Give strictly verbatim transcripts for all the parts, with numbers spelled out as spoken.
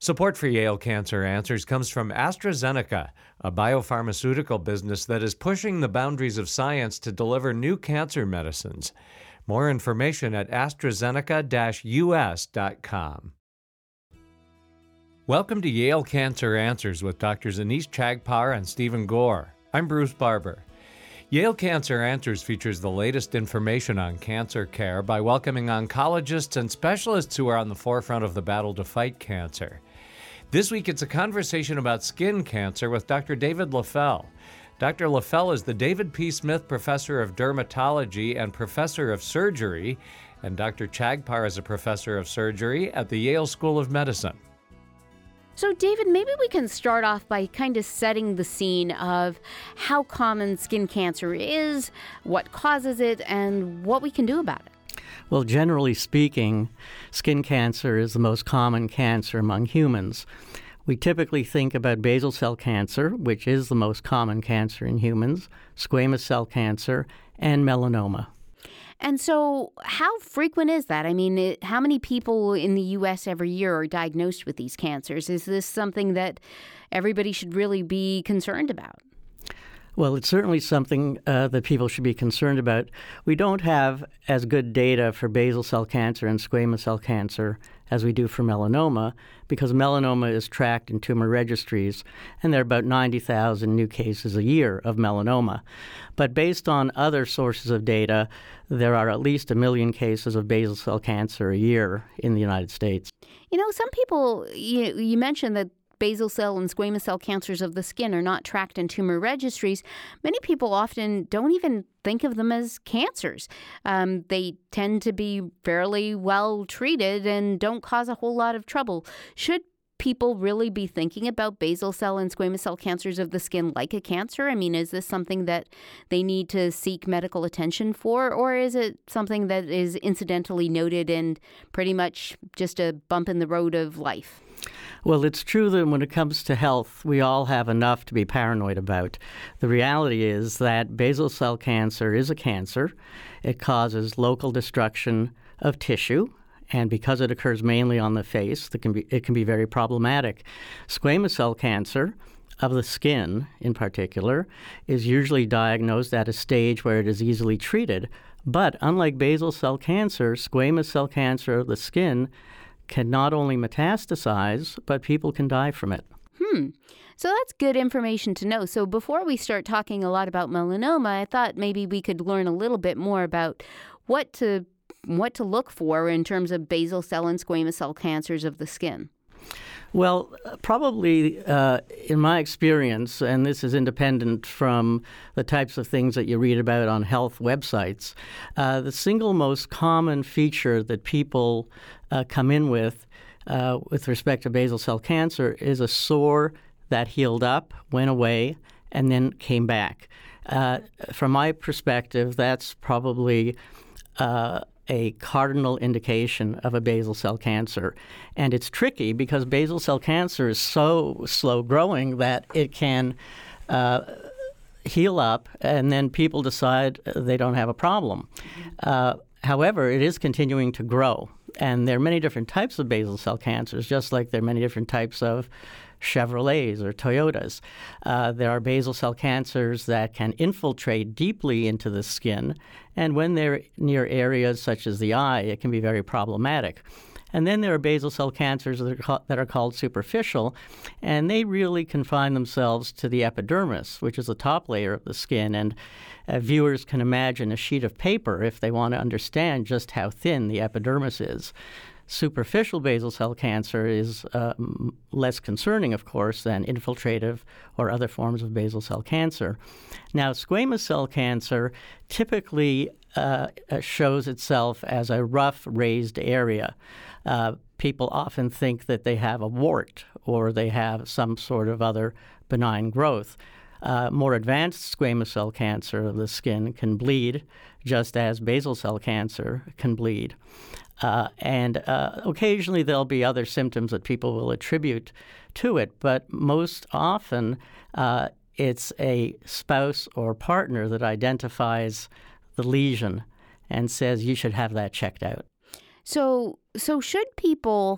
Support for Yale Cancer Answers comes from AstraZeneca, a biopharmaceutical business that is pushing the boundaries of science to deliver new cancer medicines. More information at AstraZeneca dash U S dot com. Welcome to Yale Cancer Answers with Doctors Anees Chagpar and Stephen Gore. I'm Bruce Barber. Yale Cancer Answers features the latest information on cancer care by welcoming oncologists and specialists who are on the forefront of the battle to fight cancer. This week, it's a conversation about skin cancer with Doctor David Leffel. Doctor Leffel is the David P. Smith Professor of Dermatology and Professor of Surgery, and Doctor Chagpar is a Professor of Surgery at the Yale School of Medicine. So, David, maybe we can start off by kind of setting the scene of how common skin cancer is, what causes it, and what we can do about it. Well, generally speaking, skin cancer is the most common cancer among humans. We typically think about basal cell cancer, which is the most common cancer in humans, squamous cell cancer, and melanoma. And so how frequent is that? I mean, it, how many people in the U S every year are diagnosed with these cancers? Is this something that everybody should really be concerned about? Well, it's certainly something uh, that people should be concerned about. We don't have as good data for basal cell cancer and squamous cell cancer as we do for melanoma, because melanoma is tracked in tumor registries, and there are about ninety thousand new cases a year of melanoma. But based on other sources of data, there are at least a million cases of basal cell cancer a year in the United States. You know, some people, you, you mentioned that basal cell and squamous cell cancers of the skin are not tracked in tumor registries. Many people often don't even think of them as cancers. Um, they tend to be fairly well treated and don't cause a whole lot of trouble. Should people really be thinking about basal cell and squamous cell cancers of the skin like a cancer? I mean, is this something that they need to seek medical attention for, or is it something that is incidentally noted and pretty much just a bump in the road of life? Well, it's true that when it comes to health, we all have enough to be paranoid about. The reality is that basal cell cancer is a cancer. It causes local destruction of tissue, and because it occurs mainly on the face, it can be, it can be very problematic. Squamous cell cancer of the skin, in particular, is usually diagnosed at a stage where it is easily treated. But unlike basal cell cancer, squamous cell cancer of the skin can not only metastasize, but people can die from it. Hmm. So that's good information to know. So before we start talking a lot about melanoma, I thought maybe we could learn a little bit more about what to what to look for in terms of basal cell and squamous cell cancers of the skin. Well, probably uh, in my experience, and this is independent from the types of things that you read about on health websites, uh, the single most common feature that people uh, come in with uh, with respect to basal cell cancer is a sore that healed up, went away, and then came back. Uh, from my perspective, that's probably uh, a cardinal indication of a basal cell cancer. And it's tricky because basal cell cancer is so slow growing that it can uh, heal up and then people decide they don't have a problem. Uh, however, it is continuing to grow. And there are many different types of basal cell cancers, just like there are many different types of Chevrolets or Toyotas. Uh, there are basal cell cancers that can infiltrate deeply into the skin, and when they're near areas such as the eye, it can be very problematic. And then there are basal cell cancers that are, ca- that are called superficial, and they really confine themselves to the epidermis, which is the top layer of the skin. And uh, viewers can imagine a sheet of paper if they want to understand just how thin the epidermis is. Superficial basal cell cancer is uh, m- less concerning, of course, than infiltrative or other forms of basal cell cancer. Now, squamous cell cancer typically uh, shows itself as a rough, raised area. Uh, people often think that they have a wart or they have some sort of other benign growth. Uh, more advanced squamous cell cancer of the skin can bleed, just as basal cell cancer can bleed. Uh, and uh, occasionally there'll be other symptoms that people will attribute to it, but most often uh, it's a spouse or partner that identifies the lesion and says you should have that checked out. So, so should people,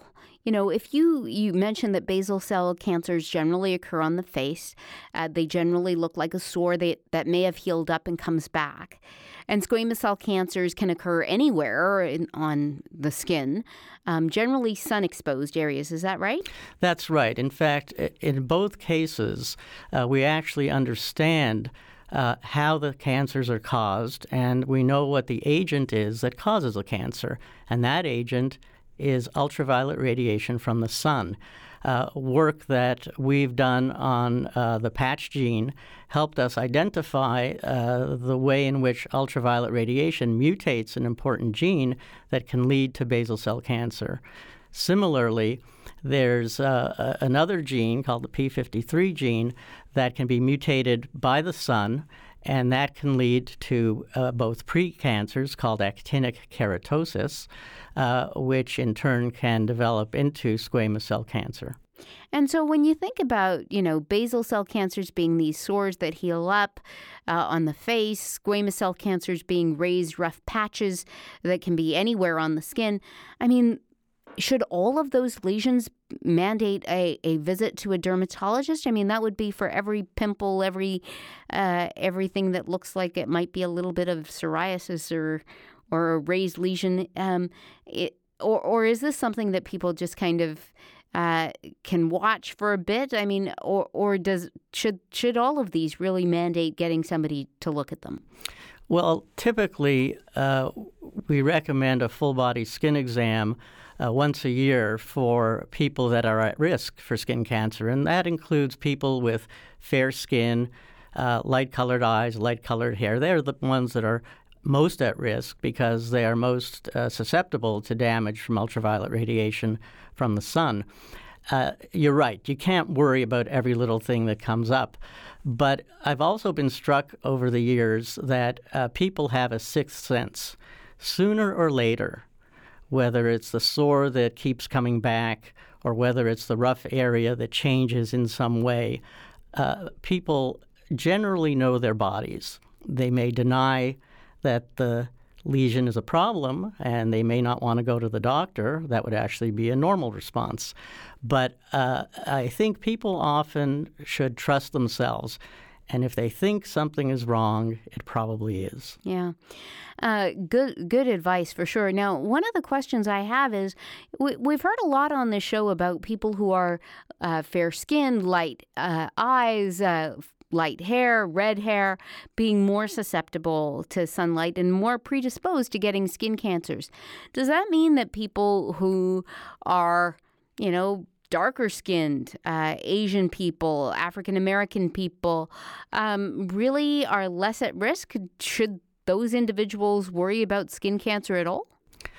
You know, if you, you mentioned that basal cell cancers generally occur on the face, uh, they generally look like a sore that, that may have healed up and comes back. And squamous cell cancers can occur anywhere in, on the skin, um, generally sun-exposed areas. Is that right? That's right. In fact, in both cases, uh, we actually understand uh, how the cancers are caused, and we know what the agent is that causes the cancer. And that agent is ultraviolet radiation from the sun. Uh, work that we've done on uh, the patch gene helped us identify uh, the way in which ultraviolet radiation mutates an important gene that can lead to basal cell cancer. Similarly, there's uh, another gene called the P fifty-three gene that can be mutated by the sun, and that can lead to uh, both precancers called actinic keratosis, uh, which in turn can develop into squamous cell cancer. And so when you think about, you know, basal cell cancers being these sores that heal up uh, on the face, squamous cell cancers being raised rough patches that can be anywhere on the skin, I mean, should all of those lesions mandate a, a visit to a dermatologist? I mean, that would be for every pimple, every uh, everything that looks like it might be a little bit of psoriasis or or a raised lesion. Um, it, or or is this something that people just kind of uh, can watch for a bit? I mean, or or does should should all of these really mandate getting somebody to look at them? Well, typically uh, we recommend a full body skin exam Uh, once a year for people that are at risk for skin cancer, and that includes people with fair skin, uh, light-colored eyes, light-colored hair. They're the ones that are most at risk because they are most uh, susceptible to damage from ultraviolet radiation from the sun. Uh, you're right. You can't worry about every little thing that comes up. But I've also been struck over the years that uh, people have a sixth sense. Sooner or later, whether it's the sore that keeps coming back or whether it's the rough area that changes in some way, uh, people generally know their bodies. They may deny that the lesion is a problem and they may not want to go to the doctor. That would actually be a normal response. But uh, I think people often should trust themselves. And if they think something is wrong, it probably is. Yeah. Uh, good good advice for sure. Now, one of the questions I have is, we, we've heard a lot on this show about people who are uh, fair-skinned, light uh, eyes, uh, light hair, red hair, being more susceptible to sunlight and more predisposed to getting skin cancers. Does that mean that people who are, you know, darker skinned, uh, Asian people, African American people, um, really are less at risk? Should those individuals worry about skin cancer at all?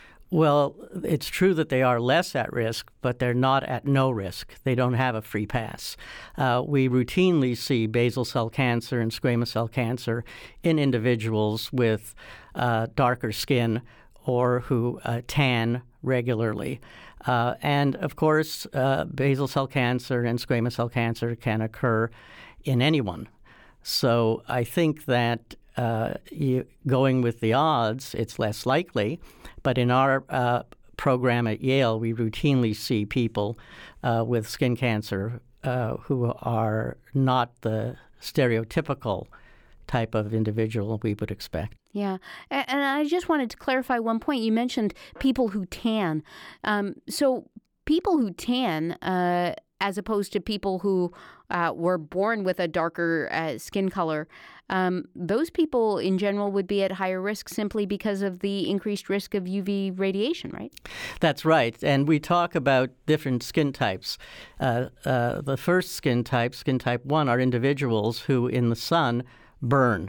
Well, it's true that they are less at risk, but they're not at no risk. They don't have a free pass. Uh, we routinely see basal cell cancer and squamous cell cancer in individuals with uh, darker skin or who uh, tan regularly. Uh, and, of course, uh, basal cell cancer and squamous cell cancer can occur in anyone. So I think that uh, you, going with the odds, it's less likely. But in our uh, program at Yale, we routinely see people uh, with skin cancer uh, who are not the stereotypical type of individual we would expect. Yeah. And I just wanted to clarify one point. You mentioned people who tan. Um, so people who tan, uh, as opposed to people who uh, were born with a darker uh, skin color, um, those people in general would be at higher risk simply because of the increased risk of U V radiation, right? That's right. And we talk about different skin types. Uh, uh, the first skin type, skin type one, are individuals who in the sun burn.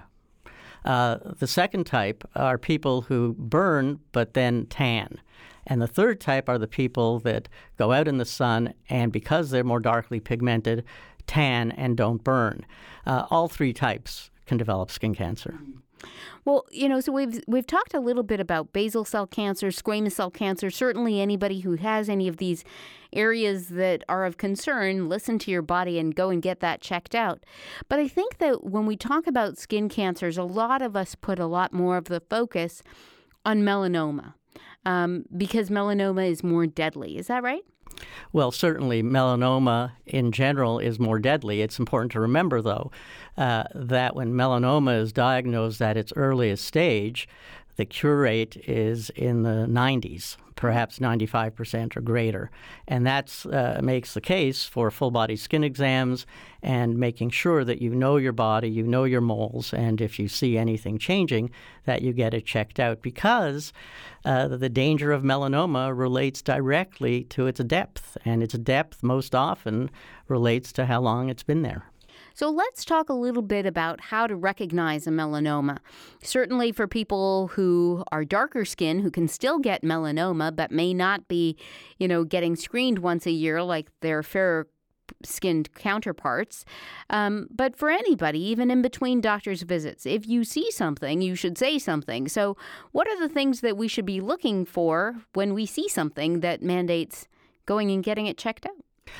Uh, the second type are people who burn but then tan. And the third type are the people that go out in the sun and because they're more darkly pigmented, tan and don't burn. Uh, all three types can develop skin cancer. Well, you know, so we've we've talked a little bit about basal cell cancer, squamous cell cancer. Certainly anybody who has any of these areas that are of concern, listen to your body and go and get that checked out. But I think that when we talk about skin cancers, a lot of us put a lot more of the focus on melanoma um, because melanoma is more deadly. Is that right? Well, certainly melanoma in general is more deadly. It's important to remember, though, uh, that when melanoma is diagnosed at its earliest stage, the cure rate is in the nineties, perhaps ninety-five percent or greater. And that uh, makes the case for full-body skin exams and making sure that you know your body, you know your moles, and if you see anything changing, that you get it checked out, because uh, the danger of melanoma relates directly to its depth, and its depth most often relates to how long it's been there. So let's talk a little bit about how to recognize a melanoma. Certainly for people who are darker skin, who can still get melanoma, but may not be, you know, getting screened once a year like their fairer skinned counterparts. Um, but for anybody, even in between doctor's visits, if you see something, you should say something. So what are the things that we should be looking for when we see something that mandates going and getting it checked out?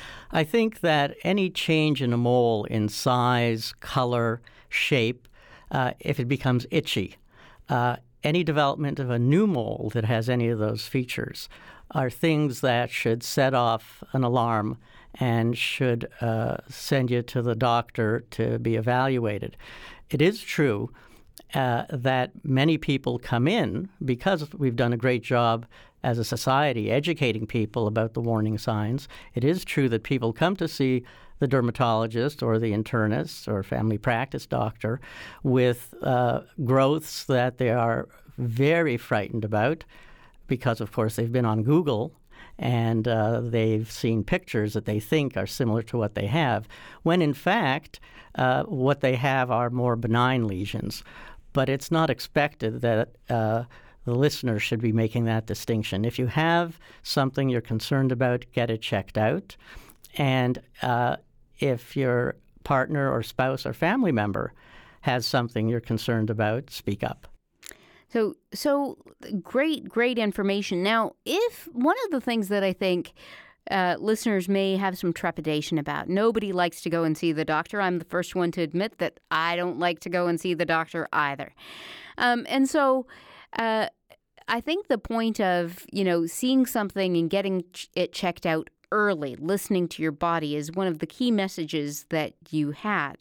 I think that any change in a mole in size, color, shape, uh, if it becomes itchy, uh, any development of a new mole that has any of those features are things that should set off an alarm and should uh, send you to the doctor to be evaluated. It is true uh, that many people come in, because we've done a great job as a society educating people about the warning signs. It is true that people come to see the dermatologist or the internist or family practice doctor with uh, growths that they are very frightened about because, of course, they've been on Google and uh, they've seen pictures that they think are similar to what they have, when in fact uh, what they have are more benign lesions. But it's not expected that uh, the listener should be making that distinction. If you have something you're concerned about, get it checked out. And uh, if your partner or spouse or family member has something you're concerned about, speak up. So, so great, great information. Now, if one of the things that I think uh, listeners may have some trepidation about, nobody likes to go and see the doctor. I'm the first one to admit that I don't like to go and see the doctor either. Um, and so uh, I think the point of, you know, seeing something and getting ch- it checked out early, listening to your body, is one of the key messages that you had.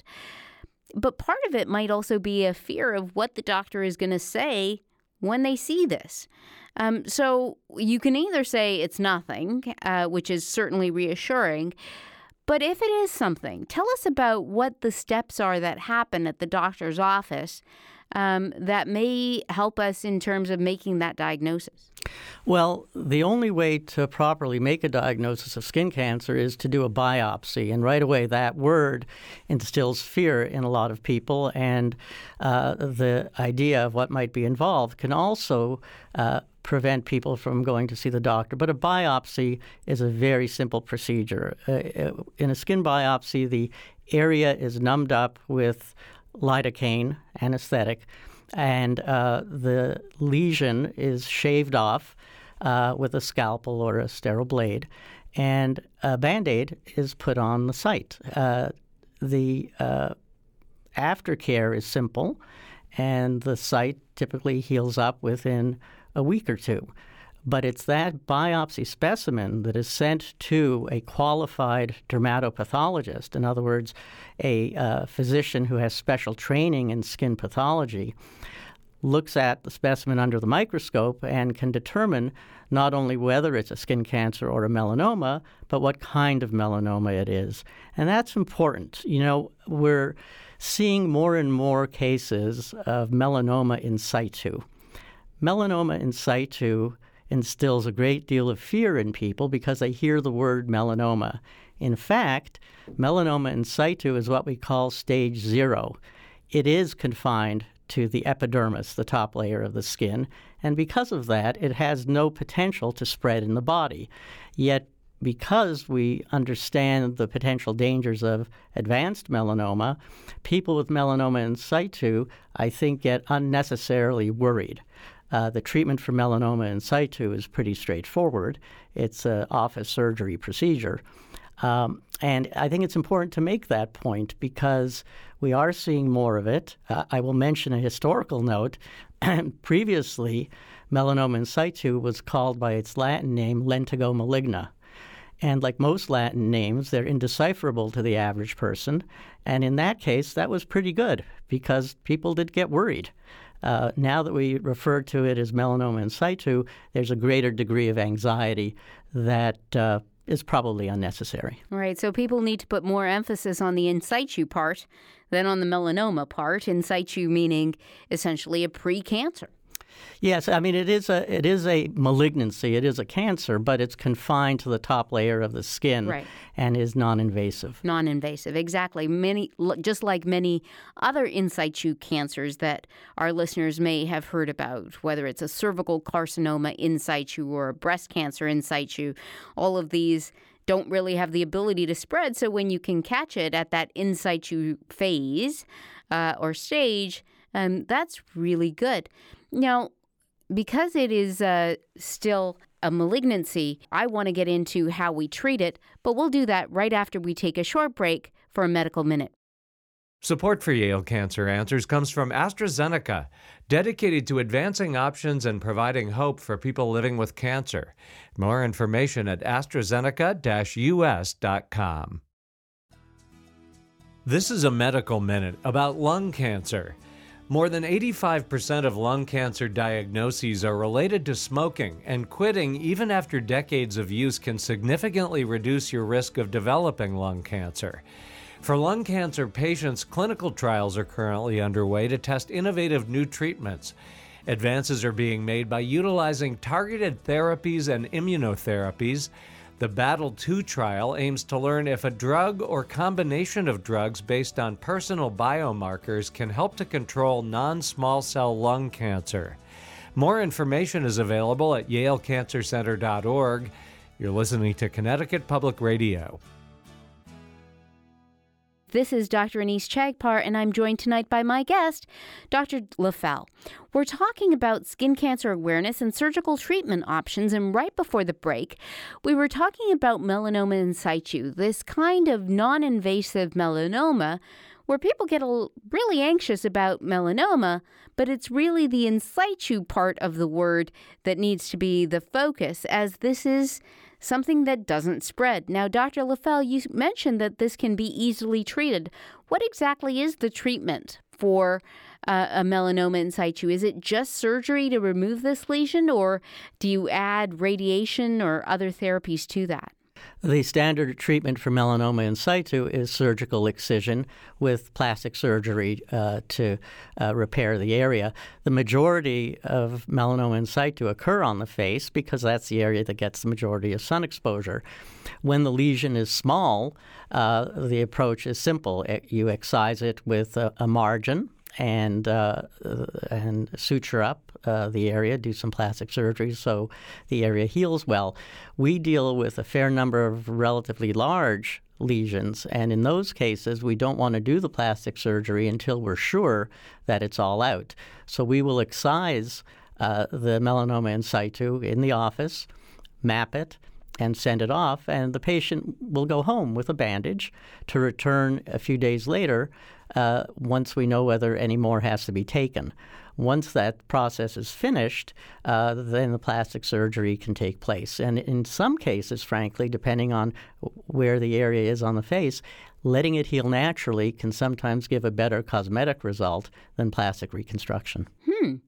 But part of it might also be a fear of what the doctor is going to say when they see this. Um, so you can either say it's nothing, uh, which is certainly reassuring, but if it is something, tell us about what the steps are that happen at the doctor's office um, that may help us in terms of making that diagnosis. Well, the only way to properly make a diagnosis of skin cancer is to do a biopsy. And right away, that word instills fear in a lot of people. And uh, the idea of what might be involved can also uh, prevent people from going to see the doctor. But a biopsy is a very simple procedure. Uh, in a skin biopsy, the area is numbed up with lidocaine anesthetic, and uh, the lesion is shaved off uh, with a scalpel or a sterile blade, and a Band-Aid is put on the site. Uh, the uh, aftercare is simple, and the site typically heals up within a week or two. But it's that biopsy specimen that is sent to a qualified dermatopathologist, in other words, a uh, physician who has special training in skin pathology, looks at the specimen under the microscope and can determine not only whether it's a skin cancer or a melanoma, but what kind of melanoma it is. And that's important. You know, we're seeing more and more cases of melanoma in situ. Melanoma in situ instills a great deal of fear in people because they hear the word melanoma. In fact, melanoma in situ is what we call stage zero. It is confined to the epidermis, the top layer of the skin, and because of that, it has no potential to spread in the body. Yet, because we understand the potential dangers of advanced melanoma, people with melanoma in situ, I think, get unnecessarily worried. Uh, the treatment for melanoma in situ is pretty straightforward. It's an office surgery procedure. Um, and I think it's important to make that point because we are seeing more of it. Uh, I will mention a historical note. Previously, melanoma in situ was called by its Latin name lentigo maligna. And like most Latin names, they're indecipherable to the average person. And in that case, that was pretty good because people did get worried. Uh, now that we refer to it as melanoma in situ, there's a greater degree of anxiety that uh, is probably unnecessary. Right. So people need to put more emphasis on the in situ part than on the melanoma part. In situ meaning essentially a pre-cancer. Yes, I mean it is a it is a malignancy. It is a cancer, but it's confined to the top layer of the skin, right, and is non-invasive. Non-invasive, exactly. Many, just like many other in situ cancers that our listeners may have heard about, whether it's a cervical carcinoma in situ or a breast cancer in situ, all of these don't really have the ability to spread. So when you can catch it at that in situ phase uh, or stage, um, that's really good. Now, because it is uh, still a malignancy, I want to get into how we treat it, but we'll do that right after we take a short break for a medical minute. Support for Yale Cancer Answers comes from AstraZeneca, dedicated to advancing options and providing hope for people living with cancer. More information at AstraZeneca dash U S dot com. This is a medical minute about lung cancer. More than eighty-five percent of lung cancer diagnoses are related to smoking, and quitting even after decades of use can significantly reduce your risk of developing lung cancer. For lung cancer patients, clinical trials are currently underway to test innovative new treatments. Advances are being made by utilizing targeted therapies and immunotherapies. The BATTLE two trial aims to learn if a drug or combination of drugs based on personal biomarkers can help to control non-small cell lung cancer. More information is available at yale cancer center dot org. You're listening to Connecticut Public Radio. This is Doctor Anees Chagpar, and I'm joined tonight by my guest, Doctor LaFell. We're talking about skin cancer awareness and surgical treatment options, and right before the break, we were talking about melanoma in situ, this kind of non-invasive melanoma where people get a, really anxious about melanoma, but it's really the in situ part of the word that needs to be the focus, as this is something that doesn't spread. Now, Doctor LaFell, you mentioned that this can be easily treated. What exactly is the treatment for uh, a melanoma in situ? Is it just surgery to remove this lesion, or do you add radiation or other therapies to that? The standard treatment for melanoma in situ is surgical excision with plastic surgery uh, to uh, repair the area. The majority of melanoma in situ occur on the face because that's the area that gets the majority of sun exposure. When the lesion is small, uh, the approach is simple. You excise it with a, a margin and uh, and suture up uh, the area, do some plastic surgery so the area heals well. We deal with a fair number of relatively large lesions, and in those cases, we don't want to do the plastic surgery until we're sure that it's all out. So we will excise uh, the melanoma in situ in the office, map it, and send it off, and the patient will go home with a bandage to return a few days later uh, once we know whether any more has to be taken. Once that process is finished, uh, then the plastic surgery can take place. And in some cases, frankly, depending on where the area is on the face, letting it heal naturally can sometimes give a better cosmetic result than plastic reconstruction. Hmm.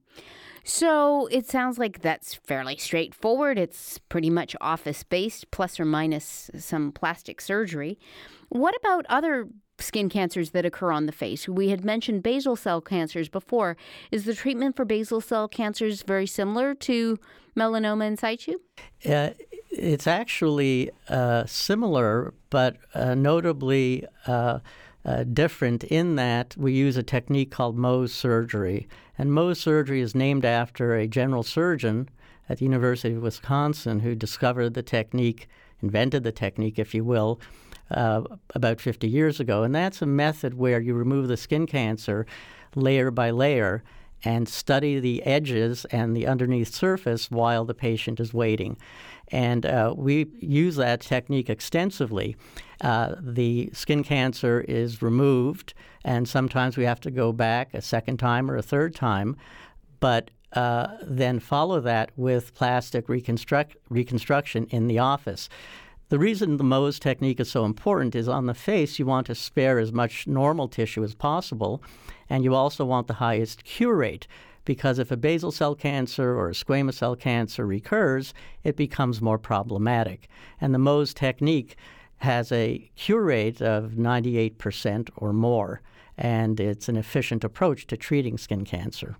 So it sounds like that's fairly straightforward. It's pretty much office-based, plus or minus some plastic surgery. What about other skin cancers that occur on the face? We had mentioned basal cell cancers before. Is the treatment for basal cell cancers very similar to melanoma in situ? Uh, it's actually uh, similar, but uh, notably uh, uh, different in that we use a technique called Mohs surgery. And Mohs surgery is named after a general surgeon at the University of Wisconsin who discovered the technique, invented the technique, if you will, uh, about fifty years ago. And that's a method where you remove the skin cancer layer by layer and study the edges and the underneath surface while the patient is waiting. And uh, we use that technique extensively. Uh, the skin cancer is removed, and sometimes we have to go back a second time or a third time, but uh, then follow that with plastic reconstruct- reconstruction in the office. The reason the Mohs technique is so important is on the face, you want to spare as much normal tissue as possible, and you also want the highest cure rate, because if a basal cell cancer or a squamous cell cancer recurs, it becomes more problematic. And the Mohs technique has a cure rate of ninety-eight percent or more, and it's an efficient approach to treating skin cancer.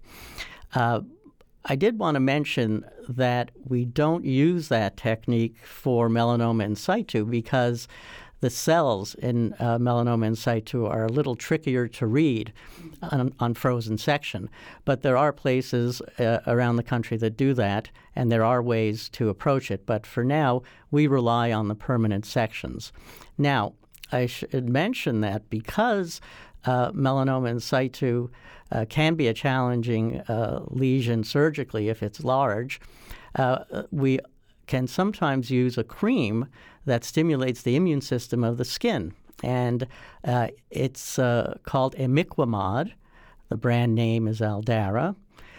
Uh, I did want to mention that we don't use that technique for melanoma in situ because the cells in uh, melanoma in situ are a little trickier to read on, on frozen section. But there are places uh, around the country that do that, and there are ways to approach it. But for now, we rely on the permanent sections. Now, I should mention that because uh, melanoma in situ uh, can be a challenging uh, lesion surgically if it's large, uh, we can sometimes use a cream that stimulates the immune system of the skin. And uh, it's uh, called imiquimod. The brand name is Aldara.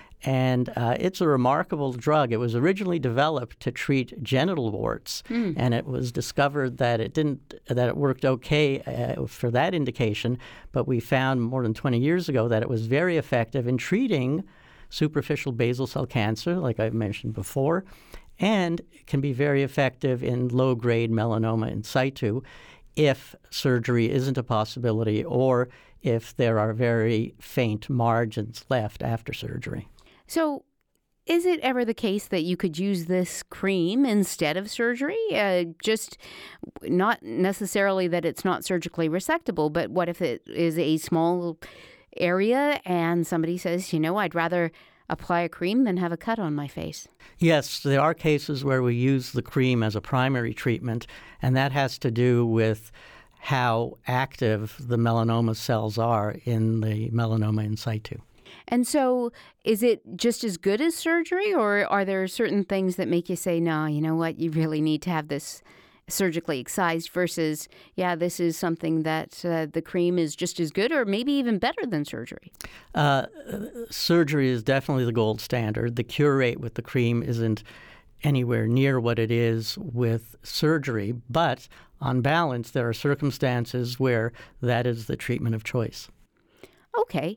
And uh, it's a remarkable drug. It was originally developed to treat genital warts, mm. and it was discovered that it didn't that it worked okay uh, for that indication. But we found more than twenty years ago that it was very effective in treating superficial basal cell cancer, like I mentioned before, and can be very effective in low-grade melanoma in situ if surgery isn't a possibility or if there are very faint margins left after surgery. So is it ever the case that you could use this cream instead of surgery? Uh, just not necessarily that it's not surgically resectable, but what if it is a small area and somebody says, you know, I'd rather apply a cream than have a cut on my face? Yes, there are cases where we use the cream as a primary treatment, and that has to do with how active the melanoma cells are in the melanoma in situ. And so is it just as good as surgery, or are there certain things that make you say, no, you know what, you really need to have this surgically excised versus, yeah, this is something that uh, the cream is just as good or maybe even better than surgery? Uh, surgery is definitely the gold standard. The cure rate with the cream isn't anywhere near what it is with surgery, but on balance, there are circumstances where that is the treatment of choice. Okay.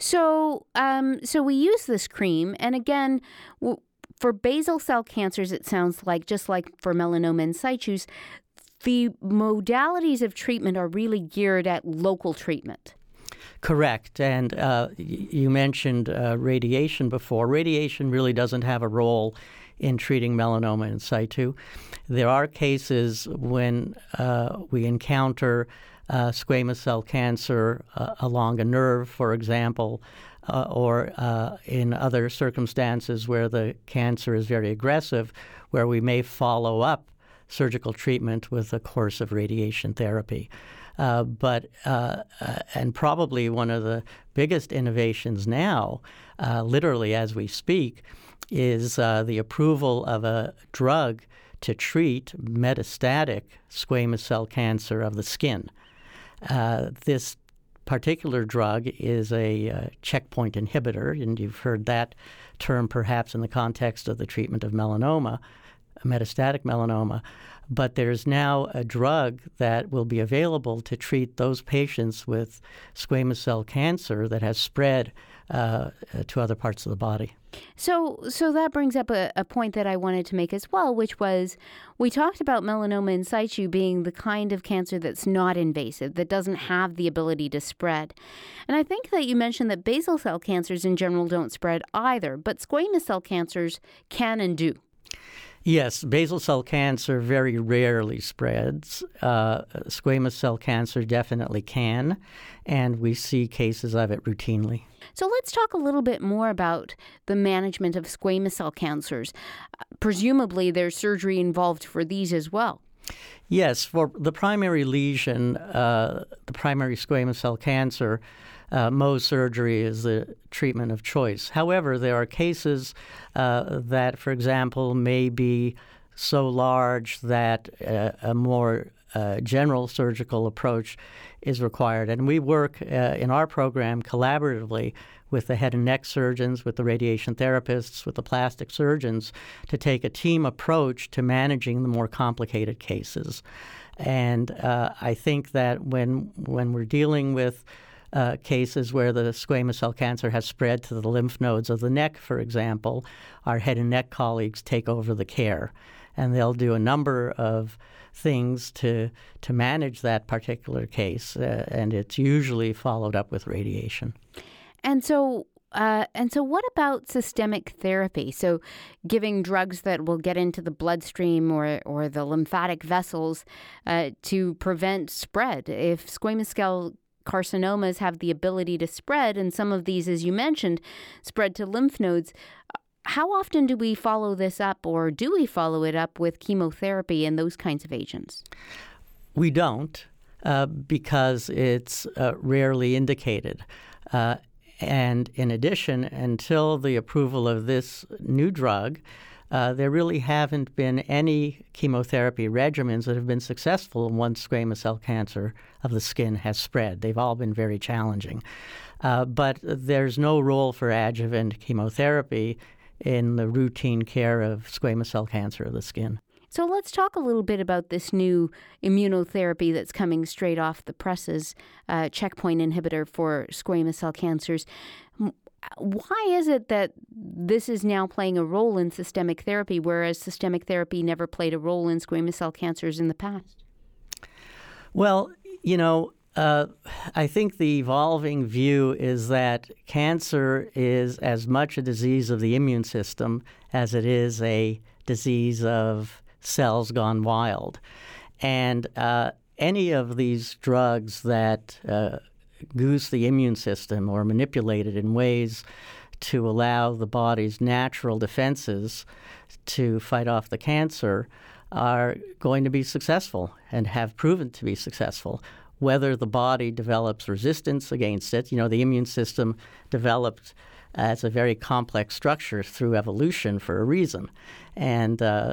So um, so we use this cream, and again, w- for basal cell cancers, it sounds like, just like for melanoma in situ, the modalities of treatment are really geared at local treatment. Correct. And uh, you mentioned uh, radiation before. Radiation really doesn't have a role in treating melanoma in situ. There are cases when uh, we encounter uh, squamous cell cancer uh, along a nerve, for example, uh, or uh, in other circumstances where the cancer is very aggressive, where we may follow up surgical treatment with a course of radiation therapy. Uh, but uh, uh, and probably one of the biggest innovations now, uh, literally as we speak, is uh, the approval of a drug to treat metastatic squamous cell cancer of the skin. Uh, this particular drug is a uh, checkpoint inhibitor, and you've heard that term perhaps in the context of the treatment of melanoma, metastatic melanoma. But there's now a drug that will be available to treat those patients with squamous cell cancer that has spread uh, to other parts of the body. So so that brings up a, a point that I wanted to make as well, which was we talked about melanoma in situ being the kind of cancer that's not invasive, that doesn't have the ability to spread. And I think that you mentioned that basal cell cancers in general don't spread either, but squamous cell cancers can and do. Yes, basal cell cancer very rarely spreads. Uh, squamous cell cancer definitely can, and we see cases of it routinely. So let's talk a little bit more about the management of squamous cell cancers. Uh, presumably there's surgery involved for these as well. Yes, for the primary lesion, uh, the primary squamous cell cancer, uh, Mohs surgery is the treatment of choice. However, there are cases uh, that, for example, may be so large that uh, a more a general surgical approach is required. And we work uh, in our program collaboratively with the head and neck surgeons, with the radiation therapists, with the plastic surgeons to take a team approach to managing the more complicated cases. And uh, I think that when when we're dealing with uh, cases where the squamous cell cancer has spread to the lymph nodes of the neck, for example, our head and neck colleagues take over the care. And they'll do a number of things to to manage that particular case, uh, and it's usually followed up with radiation. And so, uh, and so, what about systemic therapy? So, giving drugs that will get into the bloodstream or or the lymphatic vessels uh, to prevent spread. If squamous cell carcinomas have the ability to spread, and some of these, as you mentioned, spread to lymph nodes, how often do we follow this up, or do we follow it up with chemotherapy and those kinds of agents? We don't, uh, because it's uh, rarely indicated. Uh, and in addition, until the approval of this new drug, uh, there really haven't been any chemotherapy regimens that have been successful once squamous cell cancer of the skin has spread. They've all been very challenging. Uh, but there's no role for adjuvant chemotherapy in the routine care of squamous cell cancer of the skin. So let's talk a little bit about this new immunotherapy that's coming straight off the presses, uh, checkpoint inhibitor for squamous cell cancers. Why is it that this is now playing a role in systemic therapy, whereas systemic therapy never played a role in squamous cell cancers in the past? Well, you know, Uh, I think the evolving view is that cancer is as much a disease of the immune system as it is a disease of cells gone wild. And uh, any of these drugs that uh, goose the immune system or manipulate it in ways to allow the body's natural defenses to fight off the cancer are going to be successful and have proven to be successful. Whether the body develops resistance against it, you know, the immune system developed as a very complex structure through evolution for a reason. And uh,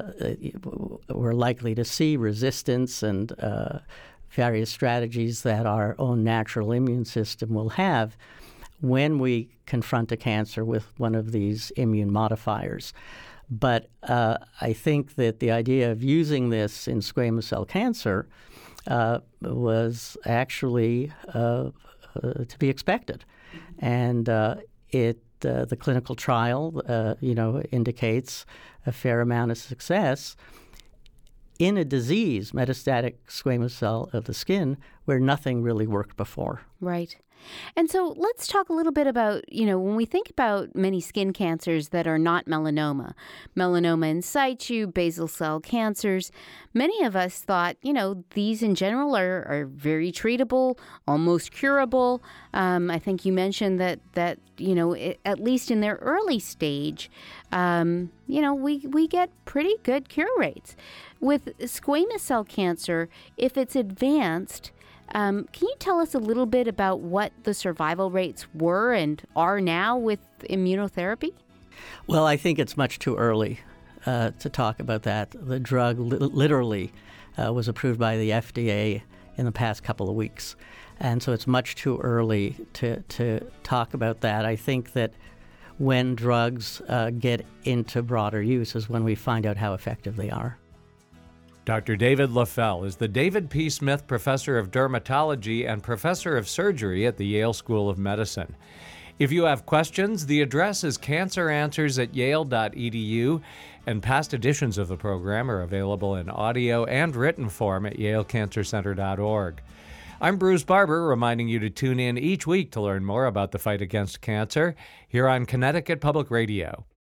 we're likely to see resistance and uh, various strategies that our own natural immune system will have when we confront a cancer with one of these immune modifiers. But uh, I think that the idea of using this in squamous cell cancer Uh, was actually uh, uh, to be expected, and uh, it uh, the clinical trial, uh, you know, indicates a fair amount of success in a disease, metastatic squamous cell of the skin, where nothing really worked before. Right. And so let's talk a little bit about, you know, when we think about many skin cancers that are not melanoma, melanoma in situ, basal cell cancers, many of us thought, you know, these in general are, are very treatable, almost curable. Um, I think you mentioned that, that you know, it, at least in their early stage, um, you know, we, we get pretty good cure rates. With squamous cell cancer, if it's advanced, Um, can you tell us a little bit about what the survival rates were and are now with immunotherapy? Well, I think it's much too early uh, to talk about that. The drug li- literally uh, was approved by the F D A in the past couple of weeks, and so it's much too early to, to talk about that. I think that when drugs uh, get into broader use is when we find out how effective they are. Doctor David Leffel is the David P. Smith Professor of Dermatology and Professor of Surgery at the Yale School of Medicine. If you have questions, the address is cancer answers at yale dot e d u, and past editions of the program are available in audio and written form at yale cancer center dot org. I'm Bruce Barber, reminding you to tune in each week to learn more about the fight against cancer here on Connecticut Public Radio.